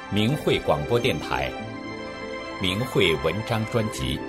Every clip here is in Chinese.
明慧广播电台明慧文章专辑。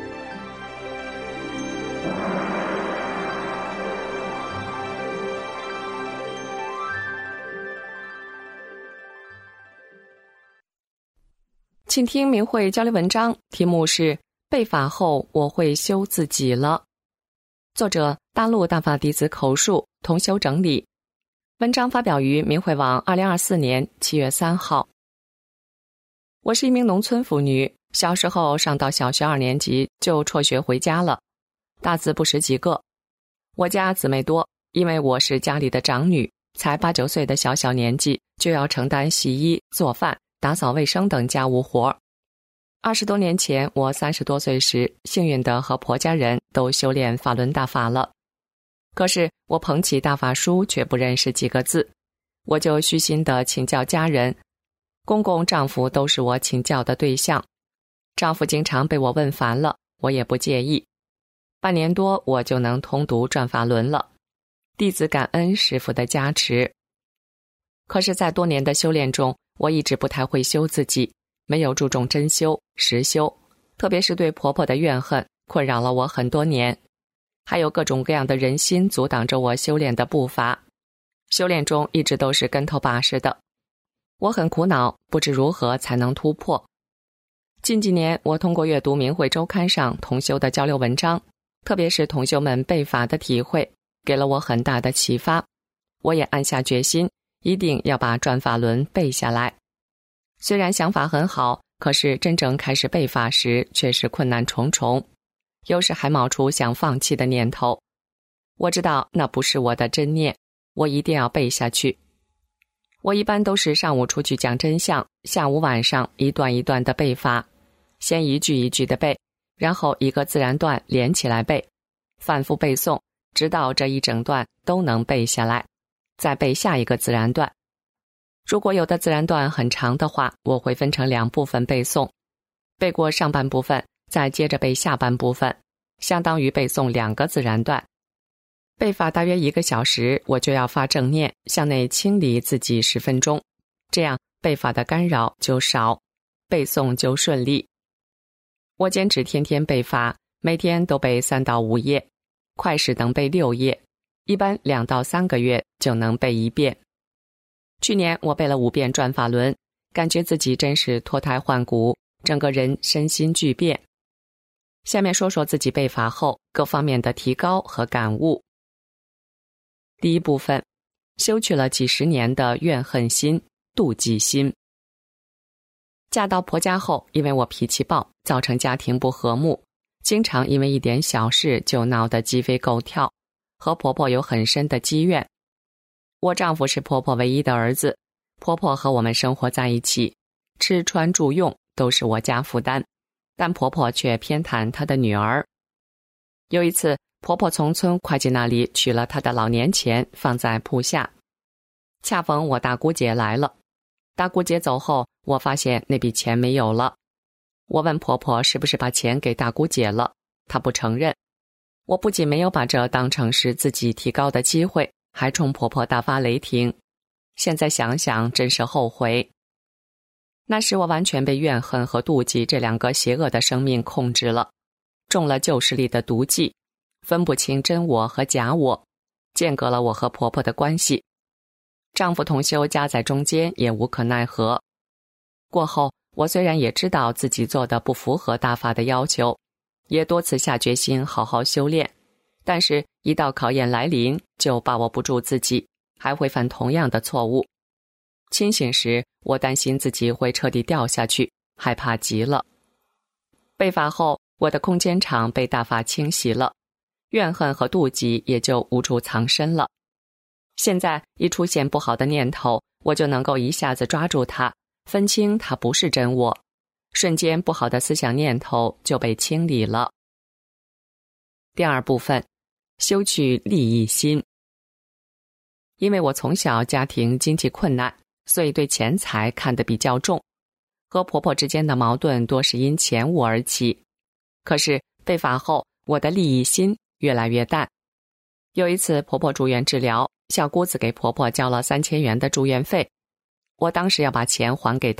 请听明慧交流文章，题目是被法后我会修自己了。作者大陆大法弟子口述，同修整理。文章发表于明慧网2024年7月3号。我是一名农村妇女，小时候上到小学2年级就辍学回家了，大字不识几个。我家姊妹多，因为我是家里的长女，才8、9岁的小年纪就要承担洗衣、做饭、打扫卫生等家务活。20多年前，我30多岁时，幸运地和婆家人都修炼法轮大法了。可是我捧起大法书却不认识几个字，我就虚心地请教家人，公公丈夫都是我请教的对象。丈夫经常被我问烦了，我也不介意。半年多我就能通读转法轮了，弟子感恩师父的加持。可是在多年的修炼中，我一直不太会修自己，没有注重真修实修，特别是对婆婆的怨恨困扰了我很多年，还有各种各样的人心阻挡着我修炼的步伐，修炼中一直都是跟头把式的。我很苦恼，不知如何才能突破。近几年，我通过阅读明慧周刊上同修的交流文章，特别是同修们背法的体会，给了我很大的启发。我也暗下决心，一定要把转法轮背下来。虽然想法很好，可是真正开始背法时却是困难重重，有时还冒出想放弃的念头。我知道那不是我的真念，我一定要背下去。我一般都是上午出去讲真相，下午晚上一段一段的背法，先一句一句的背，然后一个自然段连起来背，反复背诵，直到这一整段都能背下来，再背下一个自然段。如果有的自然段很长的话，我会分成2部分背诵，背过上半部分，再接着背下半部分，相当于背诵2个自然段。背法大约1个小时，我就要发正念，向内清理自己10分钟，这样背法的干扰就少，背诵就顺利。我坚持天天背法，每天都背3到5页，快时能背6页，一般2到3个月就能背1遍。去年我背了5遍转法轮，感觉自己真是脱胎换骨，整个人身心巨变。下面说说自己背法后各方面的提高和感悟。第一部分，修去了几十年的怨恨心、妒忌心。嫁到婆家后，因为我脾气暴，造成家庭不和睦，经常因为一点小事就闹得鸡飞狗跳，和婆婆有很深的积怨。我丈夫是婆婆唯一的儿子，婆婆和我们生活在一起，吃穿住用都是我家负担，但婆婆却偏袒她的女儿。有一次，婆婆从村会计那里取了她的老年钱放在铺下，恰逢我大姑姐来了。大姑姐走后，我发现那笔钱没有了。我问婆婆是不是把钱给大姑姐了，她不承认。我不仅没有把这当成是自己提高的机会，还冲婆婆大发雷霆。现在想想真是后悔。那时我完全被怨恨和妒忌这2个邪恶的生命控制了，中了旧势力的毒计，分不清真我和假我，间隔了我和婆婆的关系。丈夫同修夹在中间，也无可奈何。过后，我虽然也知道自己做的不符合大法的要求，也多次下决心好好修炼，但是一到考验来临，就把握不住自己，还会犯同样的错误。清醒时，我担心自己会彻底掉下去，害怕极了。背法后，我的空间场被大法清洗了，怨恨和妒忌也就无处藏身了。现在一出现不好的念头，我就能够一下子抓住它，分清它不是真我，瞬间不好的思想念头就被清理了。第2部分，修去利益心。因为我从小家庭经济困难，所以对钱财看得比较重，和婆婆之间的矛盾多是因钱物而起。可是背法后，我的利益心越来越淡。有一次婆婆住院治疗，小姑子给婆婆交了3000元的住院费，我当时要把钱还给她，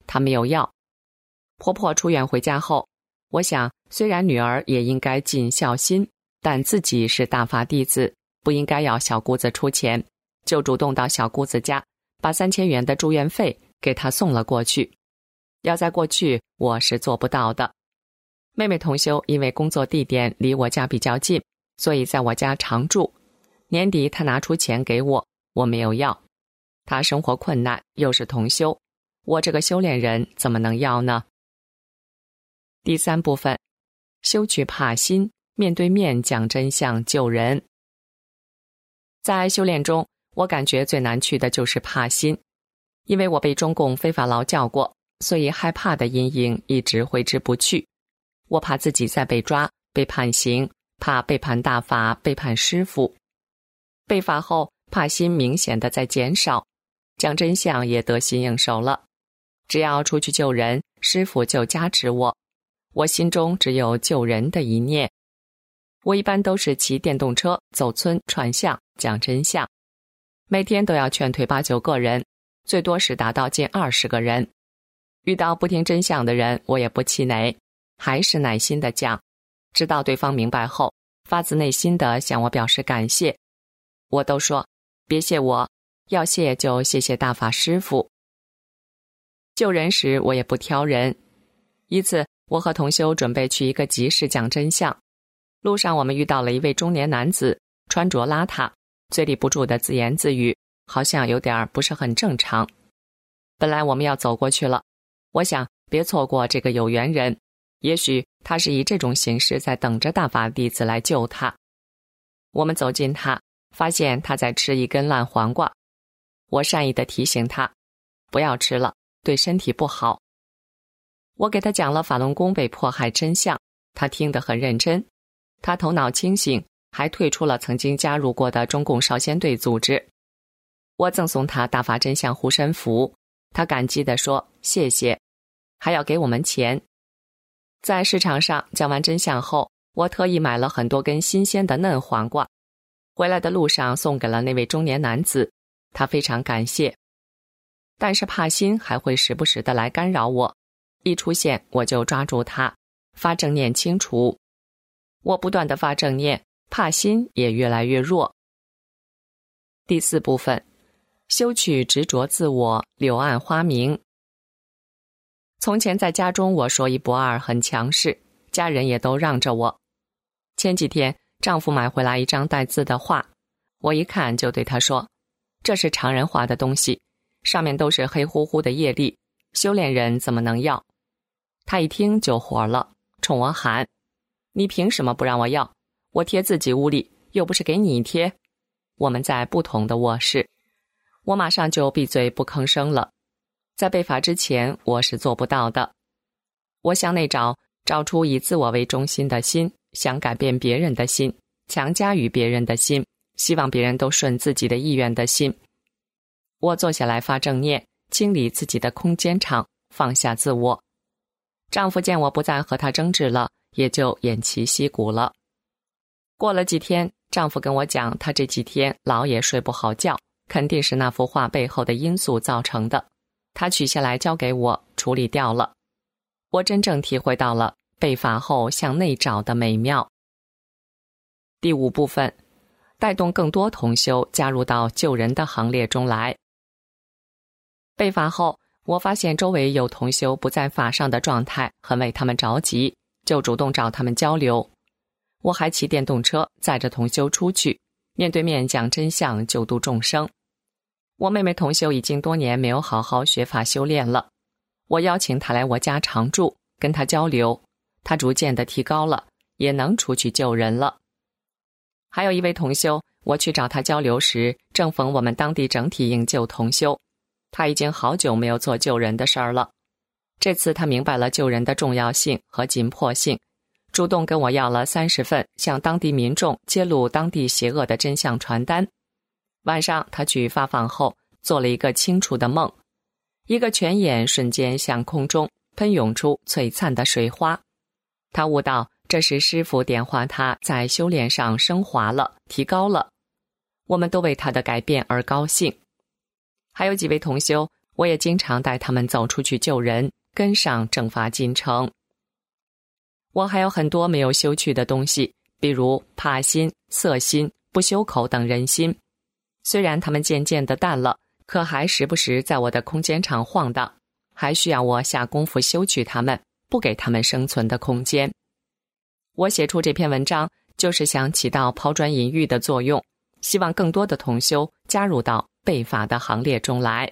她没有要。婆婆出院回家后，我想虽然女儿也应该尽孝心，但自己是大法弟子，不应该要小姑子出钱，就主动到小姑子家把3000元的住院费给她送了过去。要在过去我是做不到的。妹妹同修因为工作地点离我家比较近，所以在我家常住。年底她拿出钱给我，我没有要。她生活困难，又是同修，我这个修炼人怎么能要呢？第3部分，修去怕心，面对面讲真相救人。在修炼中，我感觉最难去的就是怕心，因为我被中共非法劳教过，所以害怕的阴影一直挥之不去。我怕自己再被抓，被判刑，怕背叛大法，背叛师父。被罚后，怕心明显的在减少，讲真相也得心应手了。只要出去救人，师父就加持我，我心中只有救人的一念。我一般都是骑电动车走村串巷讲真相，每天都要劝退8、9个人，最多是达到近20个人。遇到不听真相的人，我也不气馁，还是耐心的讲，直到对方明白后，发自内心的向我表示感谢。我都说别谢我，要谢就谢谢大法师父。救人时我也不挑人。一次我和同修准备去一个集市讲真相，路上我们遇到了一位中年男子，穿着邋遢，嘴里不住的自言自语，好像有点不是很正常。本来我们要走过去了，我想别错过这个有缘人，也许他是以这种形式在等着大法弟子来救他。我们走近他，发现他在吃一根烂黄瓜，我善意地提醒他不要吃了，对身体不好。我给他讲了法轮功被迫害真相，他听得很认真，他头脑清醒，还退出了曾经加入过的中共少先队组织。我赠送他大法真相护身符，他感激地说谢谢，还要给我们钱。在市场上讲完真相后，我特意买了很多根新鲜的嫩黄瓜，回来的路上送给了那位中年男子，他非常感谢。但是怕心还会时不时的来干扰我，一出现我就抓住他，发正念清除。我不断的发正念，怕心也越来越弱。第4部分，修去执着自我，柳暗花明。从前在家中我说一不二，很强势，家人也都让着我。前几天丈夫买回来一张带字的画，我一看就对他说，这是常人画的东西，上面都是黑乎乎的业力，修炼人怎么能要？他一听就火了，冲我喊，你凭什么不让我要？我贴自己屋里，又不是给你贴。我们在不同的卧室，我马上就闭嘴不吭声了。在被罚之前，我是做不到的。我向内找出以自我为中心的心，想改变别人的心，强加于别人的心，希望别人都顺自己的意愿的心。我坐下来发正念，清理自己的空间场，放下自我。丈夫见我不再和他争执了，也就偃旗息鼓了。过了几天，丈夫跟我讲，他这几天老也睡不好觉，肯定是那幅画背后的因素造成的。他取下来交给我处理掉了。我真正体会到了被罚后向内找的美妙。第5部分，带动更多同修加入到救人的行列中来。被罚后，我发现周围有同修不在法上的状态，很为他们着急，就主动找他们交流。我还骑电动车载着同修出去，面对面讲真相，救度众生。我妹妹同修已经多年没有好好学法修炼了，我邀请她来我家常住，跟她交流，她逐渐的提高了，也能出去救人了。还有一位同修，我去找她交流时，正逢我们当地整体营救同修，她已经好久没有做救人的事儿了。这次她明白了救人的重要性和紧迫性，主动跟我要了30份向当地民众揭露当地邪恶的真相传单。晚上他去发放后，做了一个清楚的梦，一个泉眼瞬间向空中喷涌出璀璨的水花。他悟到这是师父点化他在修炼上升华了，提高了。我们都为他的改变而高兴。还有几位同修， 我也经常带他们走出去救人，跟上正法进程。我还有很多没有修去的东西，比如怕心、色心、不修口等人心。虽然他们渐渐地淡了，可还时不时在我的空间场晃荡，还需要我下功夫修去他们，不给他们生存的空间。我写出这篇文章，就是想起到抛砖引玉的作用，希望更多的同修加入到背法的行列中来。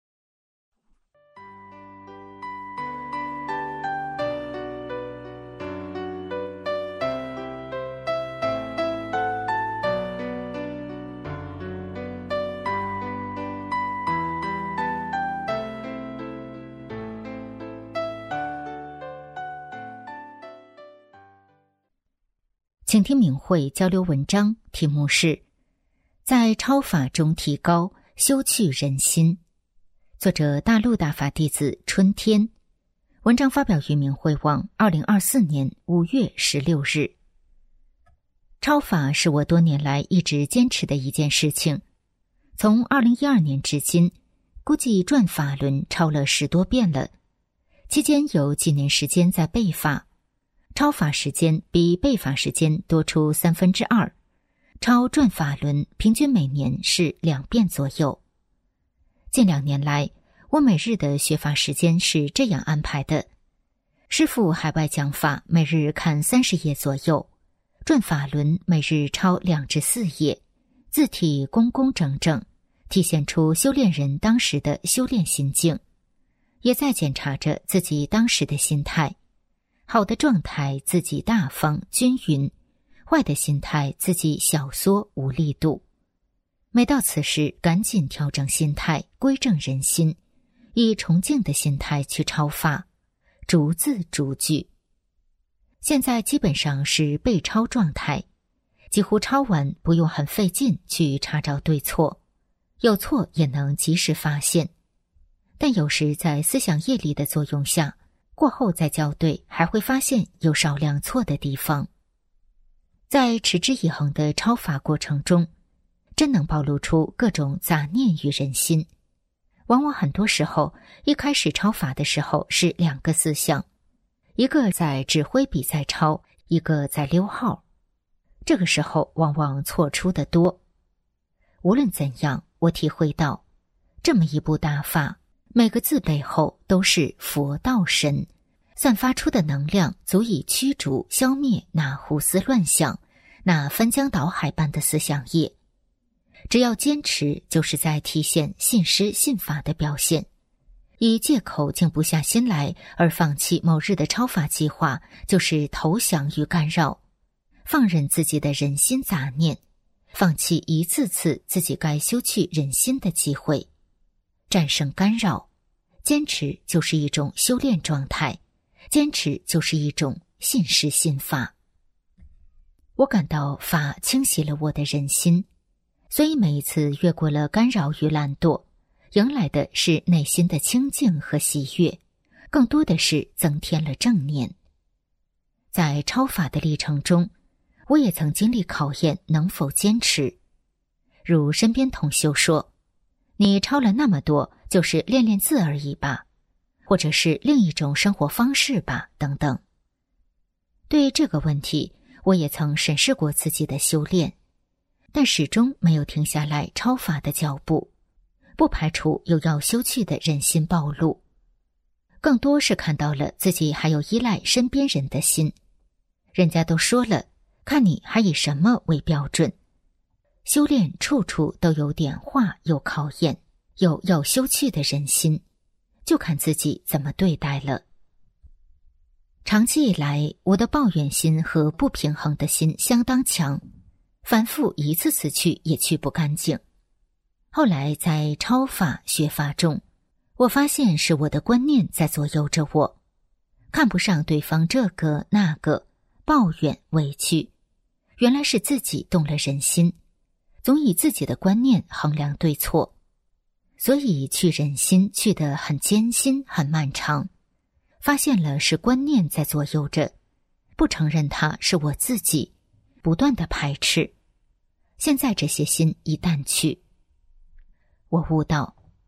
请听敏慧交流文章，题目是在超法中提高修去人心，作者大陆大法弟子春天，文章发表于敏慧网2024年5月16日。超法是我多年来一直坚持的一件事情，从2012年至今，估计转法轮超了10多遍了，期间有几年时间在背法，超法时间比背法时间多出2/3，超转法轮平均每年是2遍左右。近2年来，我每日的学法时间是这样安排的：师父海外讲法每日看30页左右，转法轮每日抄2至4页，字体工工整整，体现出修炼人当时的修炼心境，也在检查着自己当时的心态。好的状态自己大方均匀，坏的心态自己小缩无力度。每到此时，赶紧调整心态，归正人心，以崇敬的心态去抄法，逐字逐句。现在基本上是背抄状态，几乎抄完不用很费劲去查找对错，有错也能及时发现。但有时在思想业力的作用下，过后再校对，还会发现有少量错的地方。在持之以恒的抄法过程中，真能暴露出各种杂念于人心。往往很多时候，一开始抄法的时候是2个思想，一个在指挥笔在抄，一个在溜号。这个时候往往错出的多。无论怎样，我体会到，这么一部大法，每个字背后都是佛道神，散发出的能量足以驱逐消灭那胡思乱想，那翻江倒海般的思想业。只要坚持，就是在体现信师信法的表现。以借口静不下心来而放弃某日的超法计划，就是投降于干扰，放任自己的人心杂念，放弃一次次自己该修去人心的机会。战胜干扰，坚持就是一种修炼状态，坚持就是一种信师信法。我感到法清洗了我的人心，所以每一次越过了干扰与懒惰，迎来的是内心的清净和喜悦，更多的是增添了正念。在超法的历程中，我也曾经历考验能否坚持。如身边同修说，你抄了那么多，就是练练字而已吧，或者是另一种生活方式吧，等等。对这个问题，我也曾审视过自己的修炼，但始终没有停下来超法的脚步，不排除有要修去的人心暴露，更多是看到了自己还有依赖身边人的心。人家都说了，看你还以什么为标准。修炼处处都有点化，有考验，有要修去的人心，就看自己怎么对待了。长期以来，我的抱怨心和不平衡的心相当强，反复一次次去也去不干净。后来在超法学法中，我发现是我的观念在左右着我，看不上对方这个那个，抱怨委屈，原来是自己动了人心，总以自己的观念衡量对错，所以去人心去得很艰辛很漫长。发现了是观念在左右着，不承认它是我自己，不断的排斥。现在这些心一淡去，我悟到，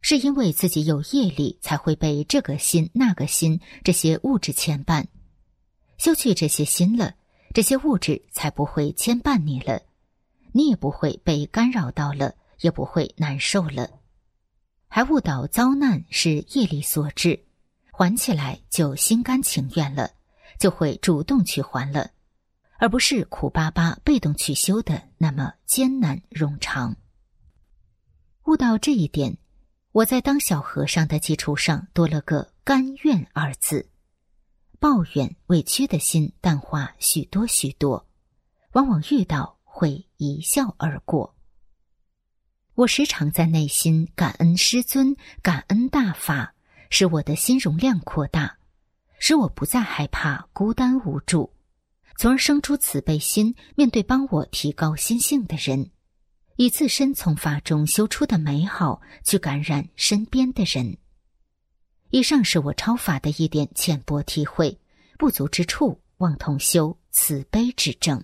是因为自己有业力，才会被这个心那个心这些物质牵绊。修去这些心了，这些物质才不会牵绊你了，你也不会被干扰到了，也不会难受了。还悟到遭难是业力所致，还起来就心甘情愿了，就会主动去还了，而不是苦巴巴被动去修的那么艰难冗长。悟到这一点，我在当小和尚的基础上多了个甘愿二字，抱怨委屈的心淡化许多许多，往往遇到会一笑而过。我时常在内心感恩师尊，感恩大法，使我的心容量扩大，使我不再害怕孤单无助，从而生出慈悲心，面对帮我提高心性的人，以自身从法中修出的美好去感染身边的人。以上是我超法的一点浅薄体会，不足之处望同修慈悲指正。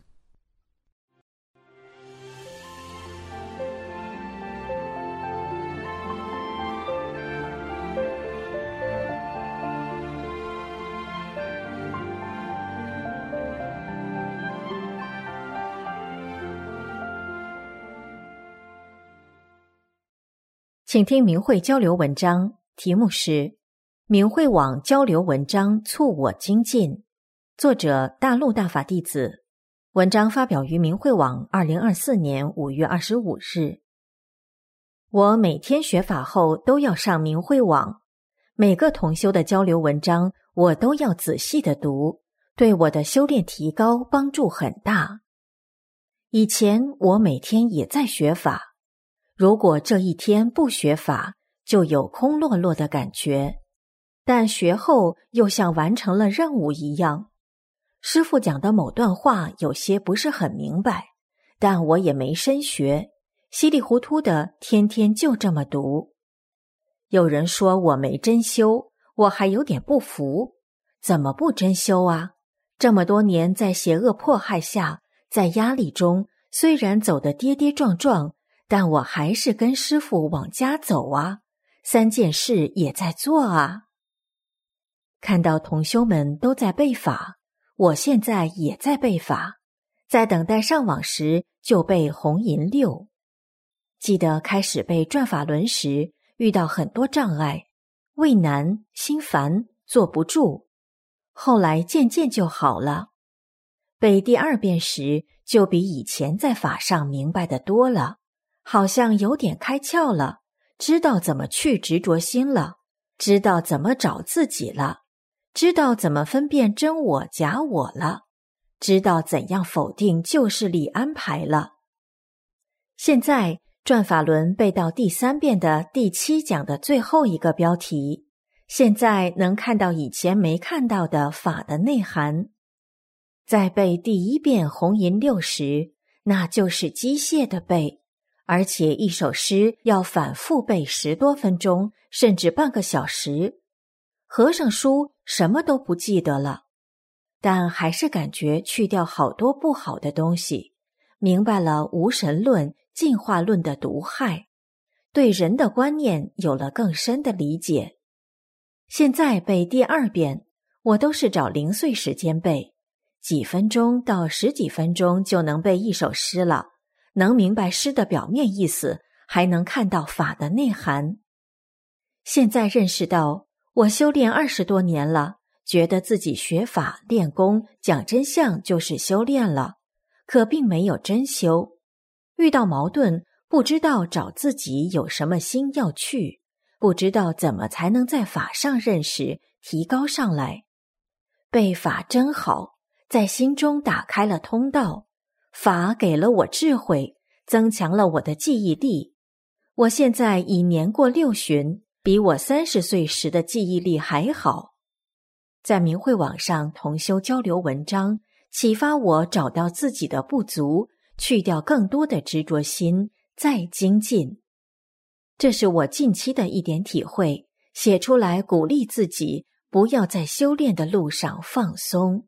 请听明慧交流文章，题目是明慧网交流文章促我精进，作者大陆大法弟子，文章发表于明慧网2024年5月25日。我每天学法后都要上明慧网，每个同修的交流文章我都要仔细的读，对我的修炼提高帮助很大。以前我每天也在学法，如果这一天不学法，就有空落落的感觉，但学后又像完成了任务一样。师父讲的某段话有些不是很明白，但我也没深学，稀里糊涂的天天就这么读。有人说我没真修，我还有点不服，怎么不真修啊？这么多年在邪恶迫害下，在压力中，虽然走得跌跌撞撞，但我还是跟师父往家走啊，3件事也在做啊。看到同修们都在背法，我现在也在背法，在等待上网时就背红银六。记得开始背转法轮时，遇到很多障碍，畏难、心烦、坐不住，后来渐渐就好了。背第2遍时，就比以前在法上明白的多了，好像有点开窍了，知道怎么去执着心了，知道怎么找自己了，知道怎么分辨真我假我了，知道怎样否定旧势力安排了。现在转法轮背到第3遍的第7讲的最后一个标题，现在能看到以前没看到的法的内涵。在背第1遍红银六时，那就是机械的背，而且一首诗要反复背10多分钟，甚至半个小时。合上书什么都不记得了，但还是感觉去掉好多不好的东西，明白了无神论、进化论的毒害，对人的观念有了更深的理解。现在背第2遍，我都是找零碎时间背，几分钟到10几分钟就能背一首诗了，能明白诗的表面意思，还能看到法的内涵。现在认识到，我修炼20多年了，觉得自己学法、练功、讲真相就是修炼了，可并没有真修。遇到矛盾，不知道找自己有什么心要去，不知道怎么才能在法上认识、提高上来。背法真好，在心中打开了通道，法给了我智慧，增强了我的记忆力。我现在已年过6旬，比我30岁时的记忆力还好。在明慧网上同修交流文章，启发我找到自己的不足，去掉更多的执着心，再精进。这是我近期的一点体会，写出来鼓励自己，不要在修炼的路上放松。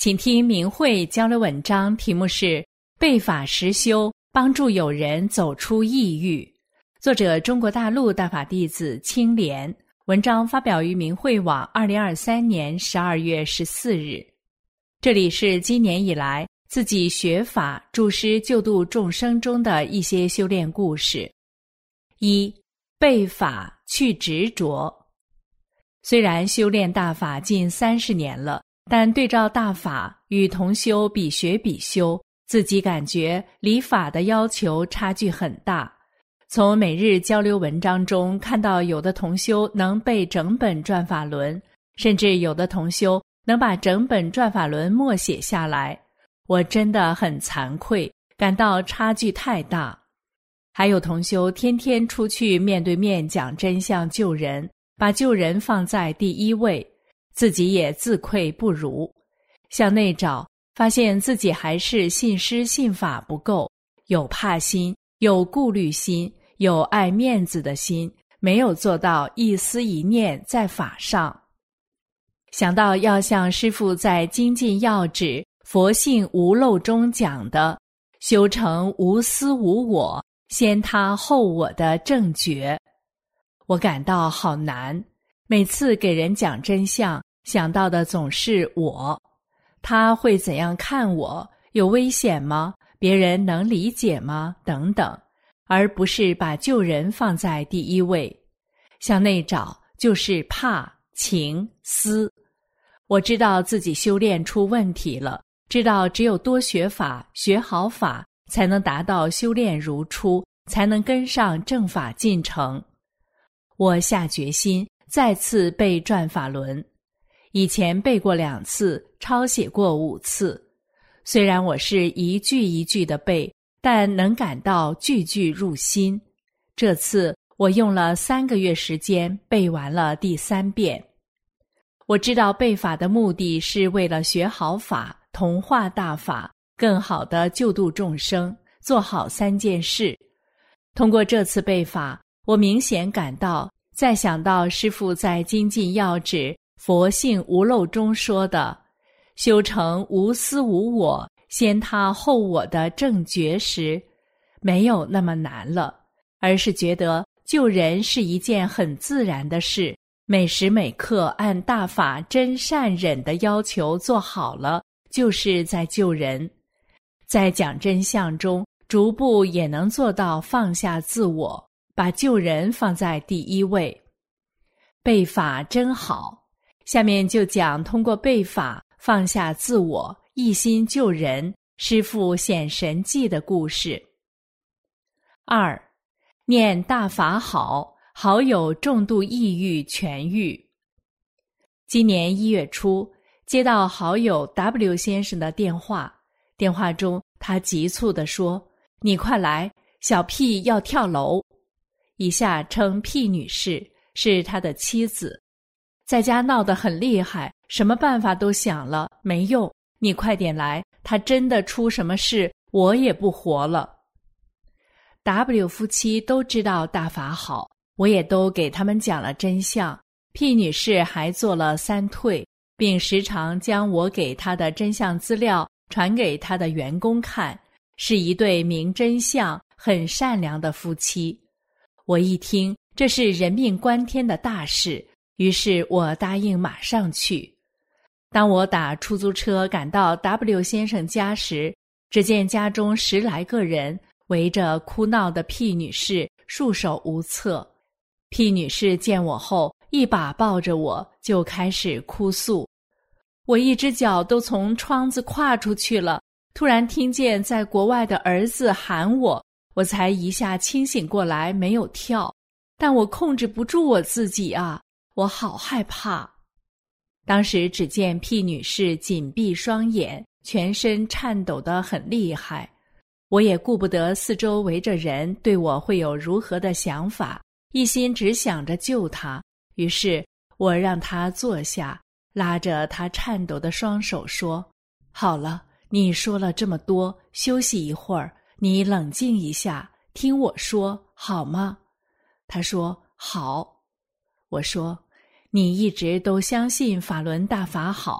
请听明慧交流文章，题目是背法实修，帮助友人走出抑郁。作者中国大陆大法弟子青莲，文章发表于明慧网2023年12月14日。这里是今年以来自己学法助师救度众生中的一些修炼故事。一、背法去执着。虽然修炼大法近30年了，但对照大法与同修比学比修，自己感觉离法的要求差距很大。从每日交流文章中看到有的同修能背整本转法轮，甚至有的同修能把整本转法轮默写下来，我真的很惭愧，感到差距太大。还有同修天天出去面对面讲真相救人，把救人放在第一位，自己也自愧不如。向内找，发现自己还是信师信法不够，有怕心，有顾虑心，有爱面子的心，没有做到一思一念在法上。想到要像师父在精进要旨佛性无漏中讲的，修成无私无我，先他后我的正觉，我感到好难。每次给人讲真相，想到的总是我，他会怎样看我？有危险吗？别人能理解吗？等等，而不是把救人放在第一位。向内找，就是怕、情、思。我知道自己修炼出问题了，知道只有多学法，学好法，才能达到修炼如初，才能跟上正法进程。我下决心再次背转法轮，以前背过2次，抄写过5次。虽然我是一句一句的背，但能感到句句入心。这次我用了3个月时间背完了第3遍。我知道背法的目的是为了学好法，同化大法，更好地救度众生，做好3件事。通过这次背法，我明显感到，再想到师父在精进要旨佛性无漏中说的修成无私无我，先他后我的正觉时，没有那么难了，而是觉得救人是一件很自然的事，每时每刻按大法真善忍的要求做好了，就是在救人。在讲真相中，逐步也能做到放下自我，把救人放在第一位。背法真好，下面就讲通过背法放下自我，一心救人，师父显神迹的故事。2. 念大法好，好友重度抑郁痊愈。今年1月初，接到好友 W 先生的电话，电话中他急促地说：“你快来，小 P 要跳楼。”以下称 P 女士，是他的妻子，在家闹得很厉害，什么办法都想了，没用，你快点来，他真的出什么事，我也不活了。W 夫妻都知道大法好，我也都给他们讲了真相。P 女士还做了3退，并时常将我给她的真相资料传给她的员工看，是一对明真相、很善良的夫妻。我一听，这是人命关天的大事，于是我答应马上去。当我打出租车赶到 W 先生家时，只见家中10来个人围着哭闹的 P 女士，束手无策。P 女士见我后，一把抱着我，就开始哭诉。我一只脚都从窗子跨出去了，突然听见在国外的儿子喊我，我才一下清醒过来，没有跳。但我控制不住我自己啊，我好害怕。当时只见 P 女士紧闭双眼，全身颤抖得很厉害。我也顾不得四周围着人对我会有如何的想法，一心只想着救她。于是我让她坐下，拉着她颤抖的双手说：“好了，你说了这么多，休息一会儿，你冷静一下，听我说，好吗？”她说：“好。”我说：“你一直都相信法轮大法好，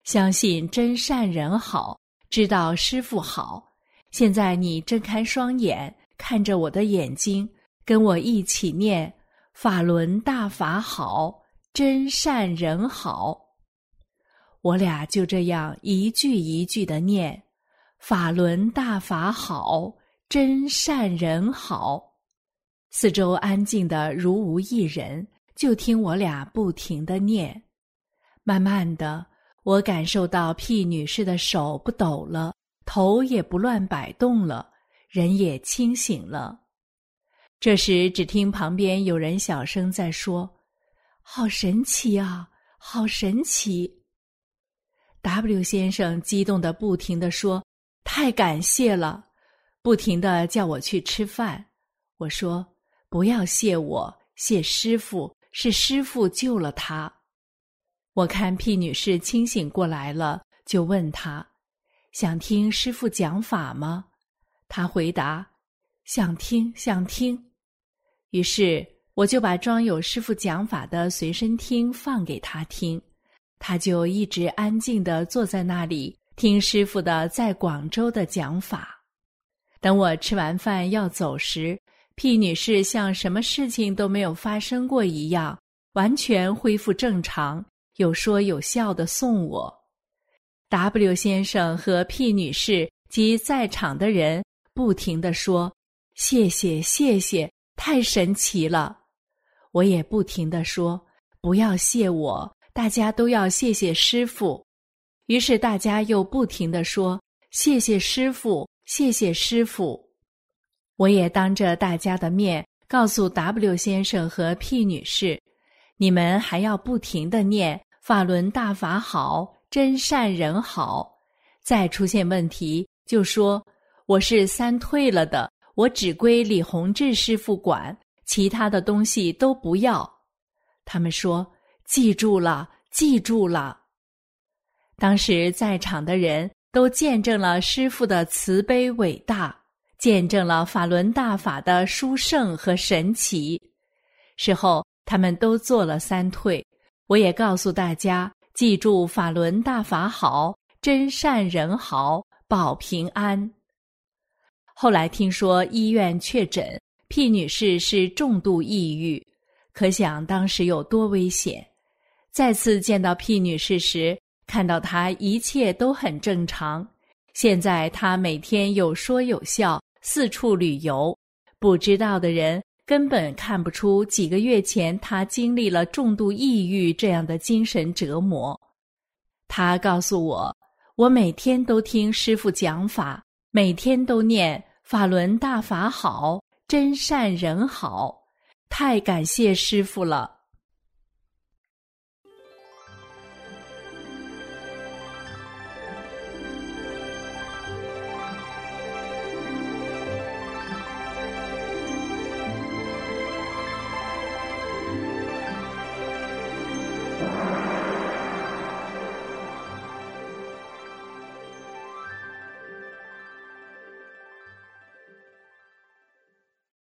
相信真善人好，知道师父好。现在你睁开双眼，看着我的眼睛，跟我一起念法轮大法好，真善人好。我俩就这样一句一句地念法轮大法好，真善人好。四周安静的如无一人，就听我俩不停地念。慢慢的，我感受到P女士的手不抖了，头也不乱摆动了，人也清醒了。这时只听旁边有人小声在说：好神奇啊，好神奇。W 先生激动地不停地说：太感谢了，不停地叫我去吃饭。我说：不要谢我，谢师父，是师父救了他。我看P女士清醒过来了，就问她：想听师父讲法吗？她回答：想听，想听。于是我就把装有师父讲法的随身听放给她听，她就一直安静地坐在那里听师父的在广州的讲法。等我吃完饭要走时，P女士像什么事情都没有发生过一样，完全恢复正常，有说有笑地送我。W 先生和P 女士及在场的人不停地说：谢谢，谢谢，太神奇了。我也不停地说：不要谢我，大家都要谢谢师父。于是大家又不停地说：谢谢师父，谢谢师父。我也当着大家的面告诉 W 先生和P 女士：你们还要不停地念法轮大法好，真善人好。再出现问题就说：我是三退了的，我只归李洪志师父管，其他的东西都不要。他们说：记住了，记住了。当时在场的人都见证了师父的慈悲伟大，见证了法轮大法的殊胜和神奇。事后他们都做了三退，我也告诉大家记住法轮大法好，真善人好，保平安。后来听说医院确诊P 女士是重度抑郁，可想当时有多危险。再次见到P 女士时，看到她一切都很正常。现在她每天有说有笑，四处旅游，不知道的人根本看不出几个月前她经历了重度抑郁这样的精神折磨。她告诉我，我每天都听师父讲法，每天都念法轮大法好，真善人好，太感谢师父了。